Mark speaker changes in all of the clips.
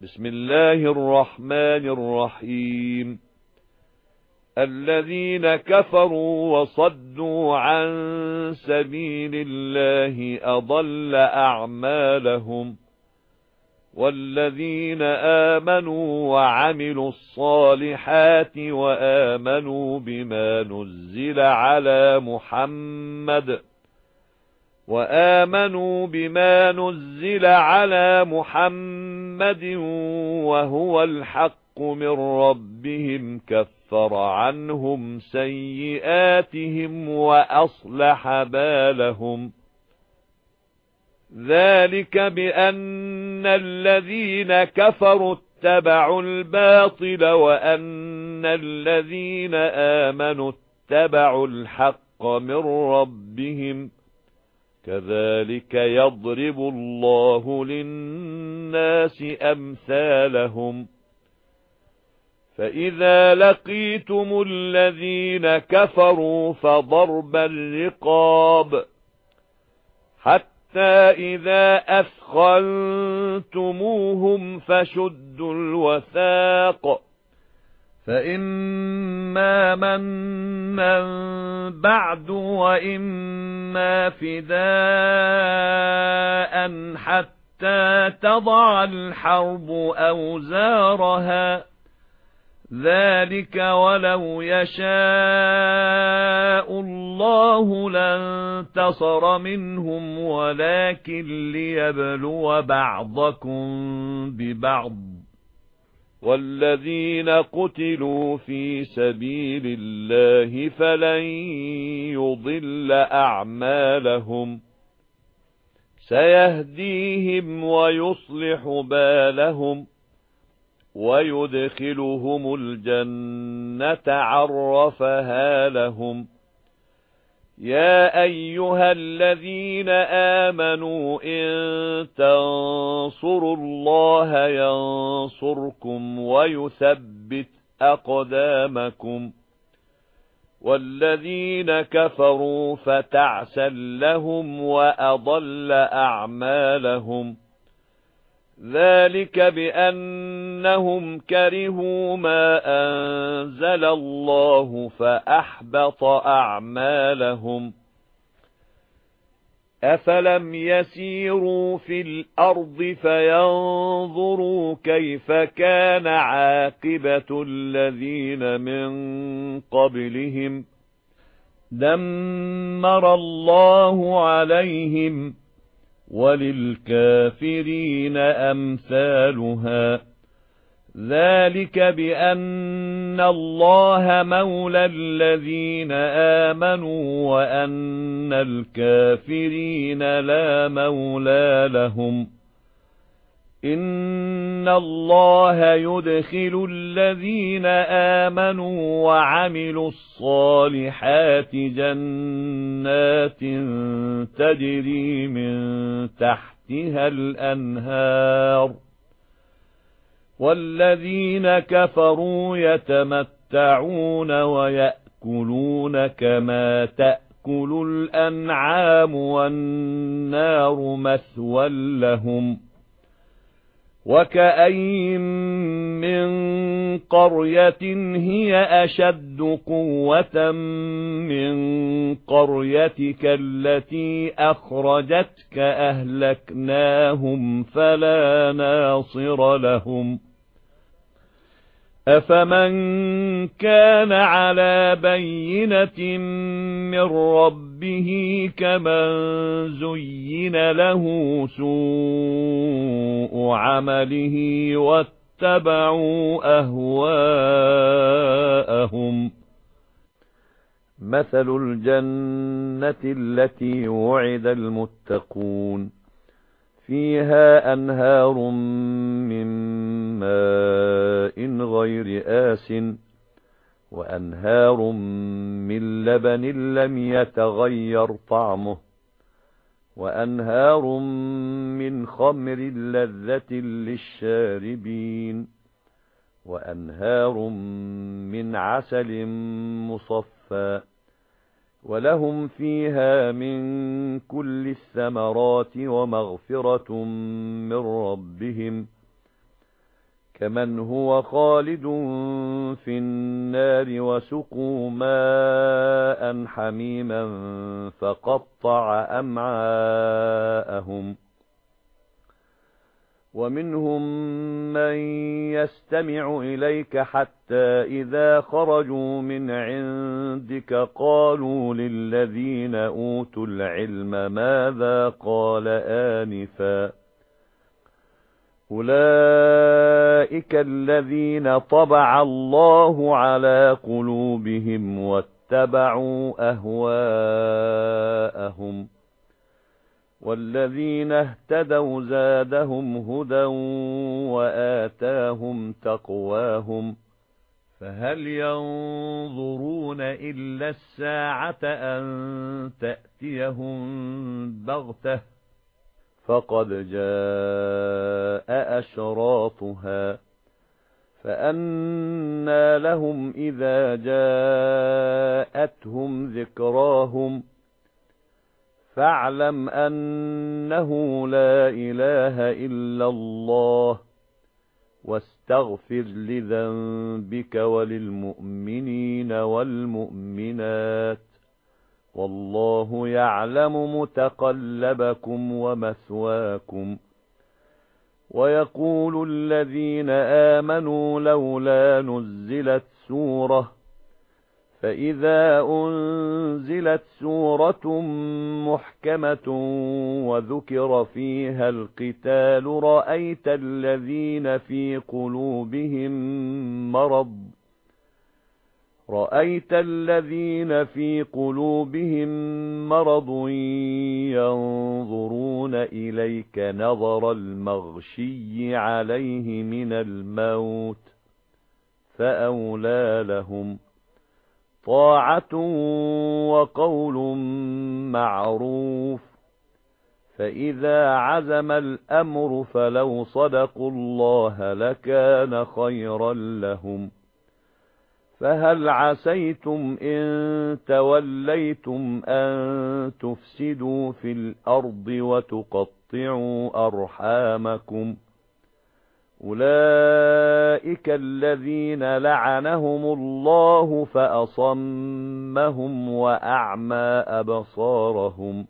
Speaker 1: بسم الله الرحمن الرحيم. الذين كفروا وصدوا عن سبيل الله أضل أعمالهم، والذين آمنوا وعملوا الصالحات وآمنوا بما نزل على محمد وهو الحق من ربهم كفر عنهم سيئاتهم وأصلح بالهم. ذلك بأن الذين كفروا اتبعوا الباطل وأن الذين آمنوا اتبعوا الحق من ربهم، كذلك يضرب الله للناس أمثالهم. فإذا لقيتم الذين كفروا فضرب الرقاب حتى إذا أثخنتموهم فشدوا الوثاق، فإما منا بعد وإما فداء حتى تضع الحرب أوزارها، ذلك ولو يشاء الله لانتصر منهم ولكن ليبلو بعضكم ببعض، والذين قتلوا في سبيل الله فلن يضل أعمالهم، سيهديهم ويصلح بالهم ويدخلهم الجنة عرفها لهم. يا أيها الذين آمنوا إن تنصروا الله ينصركم ويثبت أقدامكم، والذين كفروا فتعسا لهم وأضل أعمالهم. ذلك بأنهم كرهوا ما أنزل الله فأحبط أعمالهم. أفلم يسيروا في الأرض فينظروا كيف كان عاقبة الذين من قبلهم، دمر الله عليهم وللكافرين أمثالها. ذلك بأن الله مولى الذين آمنوا وأن الكافرين لا مولى لهم. إن الله يدخل الذين آمنوا وعملوا الصالحات جنات تجري من تحتها الأنهار، والذين كفروا يتمتعون ويأكلون كما تأكل الأنعام والنار مثوى لهم. وكأين من قرية هي أشد قوة من قريتك التي أخرجتك أهلكناهم فلا ناصر لهم. أفمن كان على بينة من ربه كمن زين له سوء عمله واتبعوا أهواءهم. مثل الجنة التي وعد المتقون فيها أنهار من ماء غير آسٍ وأنهار من لبن لم يتغير طعمه وأنهار من خمر لذة للشاربين وأنهار من عسل مصفى ولهم فيها من كل الثمرات ومغفرة من ربهم كمن هو خالد في النار وسقوا ماء حميما فقطع أمعاءهم ومنهم من يستمع إليك حتى إذا خرجوا من عندك قالوا للذين أوتوا العلم ماذا قال آنفا أولئك الذين طبع الله على قلوبهم واتبعوا أهواءهم والذين اهتدوا زادهم هدى وآتاهم تقواهم فهل ينظرون إلا الساعة أن تأتيهم بغتة فقد جاء أشراطها فأنى لهم إذا جاءتهم ذكراهم فاعلم أنه لا إله إلا الله واستغفر لذنبك وللمؤمنين والمؤمنات والله يعلم متقلبكم ومثواكم ويقول الذين آمنوا لولا نزلت سورة فإذا أنزلت سورة محكمة وذكر فيها القتال رأيت الذين في قلوبهم مرض ينظرون إليك نظر المغشي عليه من الموت فأولى لهم طاعة وقول معروف فإذا عزم الأمر فلو صدقوا الله لكان خيرا لهم فهل عسيتم إن توليتم أن تفسدوا في الأرض وتقطعوا أرحامكم أولئك الذين لعنهم الله فأصمهم وأعمى أبصارهم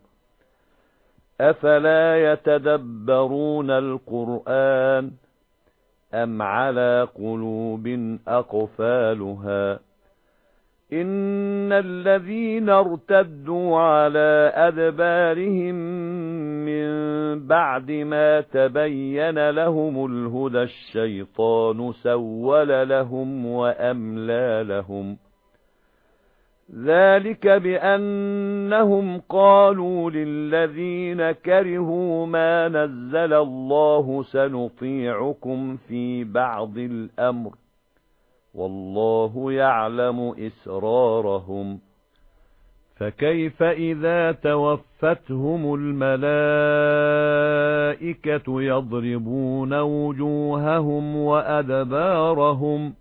Speaker 1: أفلا يتدبرون القرآن أم على قلوب أقفالها إن الذين ارتدوا على أدبارهم من بعد ما تبين لهم الهدى الشيطان سول لهم وأملى لهم ذلك بأنهم قالوا للذين كرهوا ما نزل الله سنطيعكم في بعض الأمر والله يعلم إسرارهم فكيف إذا توفتهم الملائكة يضربون وجوههم وأدبارهم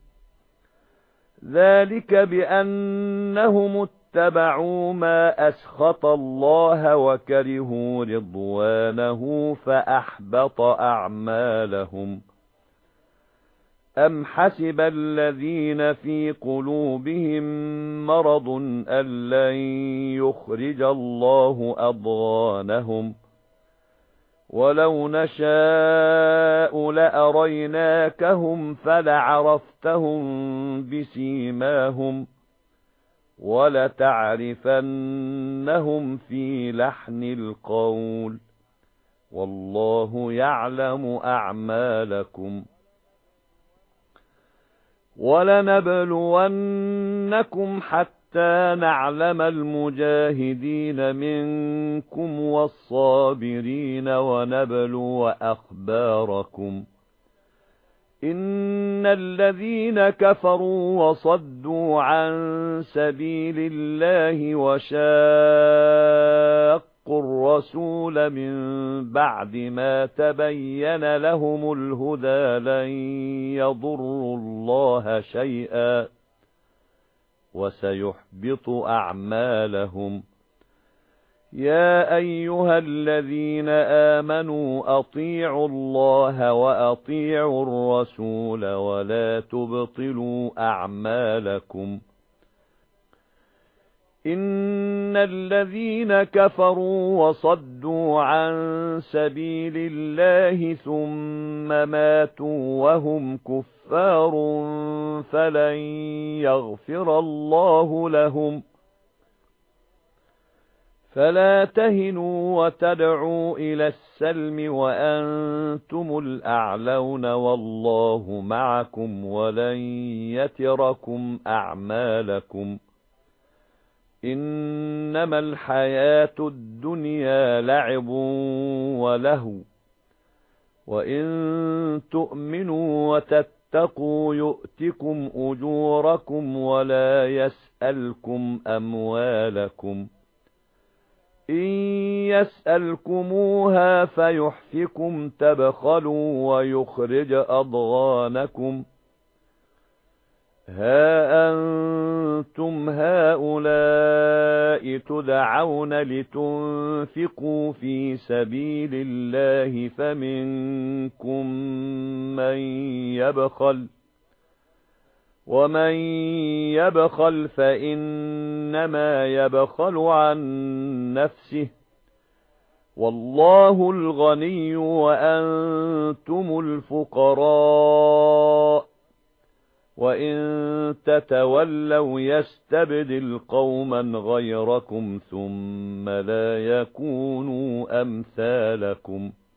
Speaker 1: ذلك بأنهم اتبعوا ما أسخط الله وكرهوا رضوانه فأحبط أعمالهم أم حسب الذين في قلوبهم مرض أن لن يخرج الله أضغانهم ولو نشاء لأريناكهم فلعرفتهم بسيماهم ولتعرفنهم في لحن القول والله يعلم أعمالكم ولنبلونكم حتى نعلم المجاهدين منكم والصابرين ونبلو أخباركم إن الذين كفروا وصدوا عن سبيل الله وشاقوا الرسول من بعد ما تبين لهم الهدى لن يضروا الله شيئا وسيحبط أعمالهم يا أيها الذين آمنوا أطيعوا الله وأطيعوا الرسول ولا تبطلوا أعمالكم إن الذين كفروا وصدوا عن سبيل الله ثم ماتوا وهم كفار فلن يغفر الله لهم فلا تهنوا وتدعوا إلى السلم وأنتم الأعلون والله معكم ولن يتركم أعمالكم إنما الحياة الدنيا لعب ولهو وإن تؤمنوا وتتقوا يؤتكم أجوركم ولا يسألكم أموالكم إن يسألكموها فيحفكم تبخلوا ويخرج أضغانكم ها أنتم هؤلاء تدعون لتنفقوا في سبيل الله فمنكم من يبخل ومن يبخل فإنما يبخل عن نفسه والله الغني وأنتم الفقراء وإن تتولوا يستبدل قوما غيركم ثم لا يكونوا أمثالكم